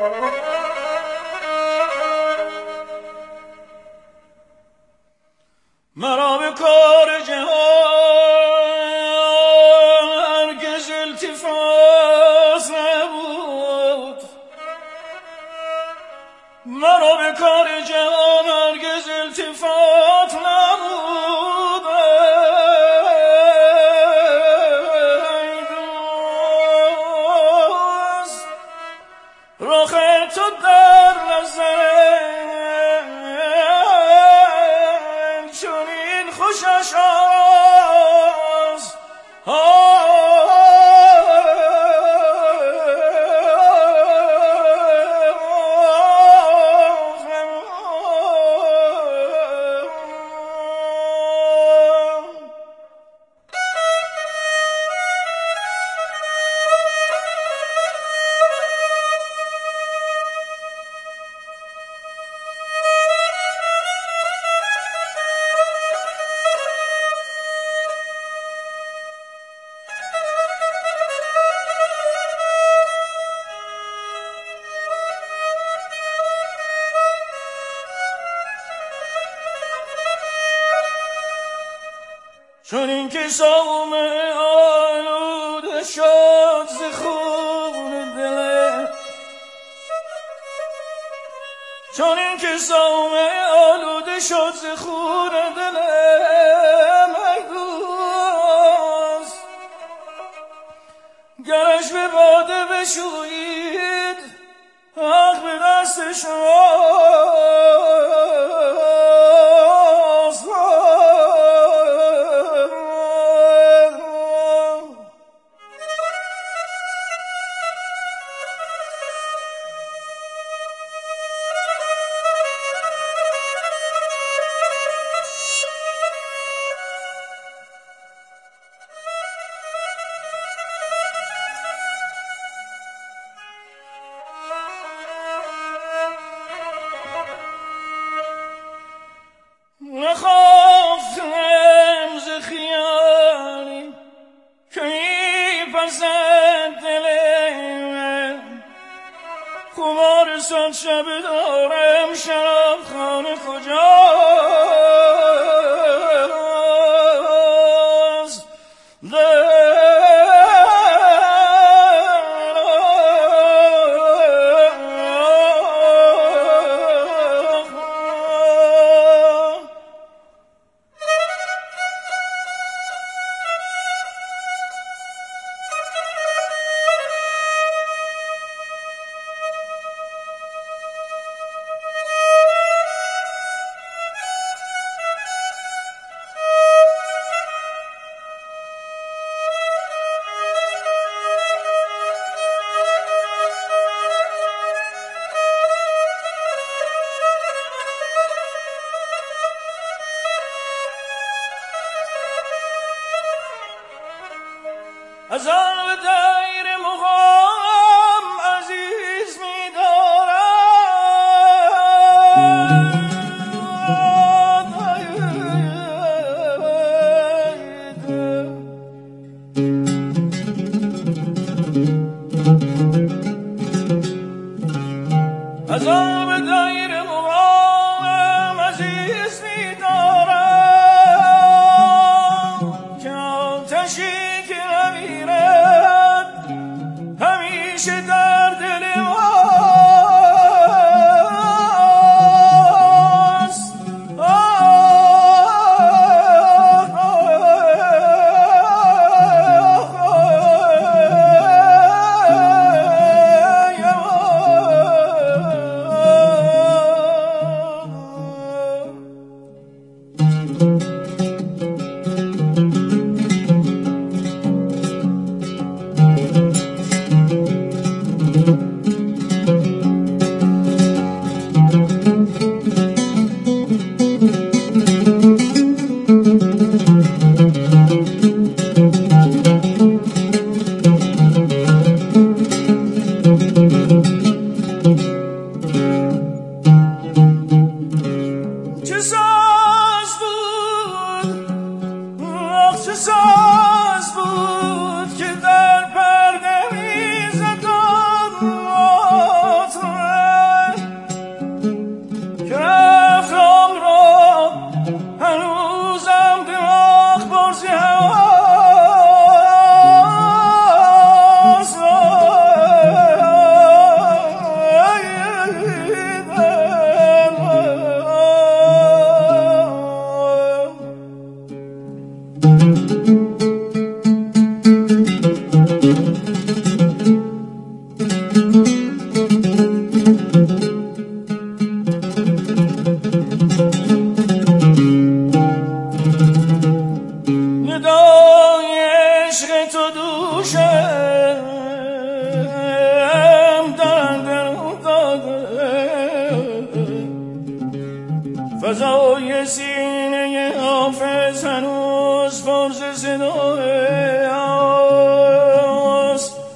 مرا به کار جهان هرگز التفات نبود، مرا به کار جهان هرگز التفات نبود. ای دوست، رخ تو در نظرم چنین خوشش است. چون این که سامه آلوده شد ز خون دلم، چون این که سامه آلوده شد ز خون دلم، ای دوست گرش به باده بشویید حق به دست شماست. نخوافتم ز خیالی که این پسند دلم، خمار صد شب دارم شراب خانه کجاست. از آن به دیر مقام عزیز می دارد، از آن به دیر مقام عزیز می دارد که آتشی همیشه در دل ماست. فضای سینه حافظ هنوز پر ز صدای است.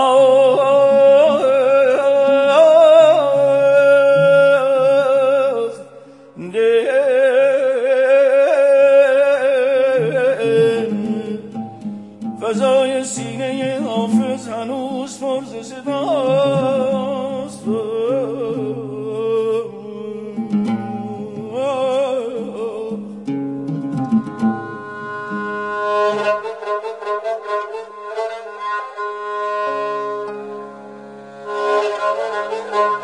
فضای سینه حافظ هنوز پر ز صداست. Thank you.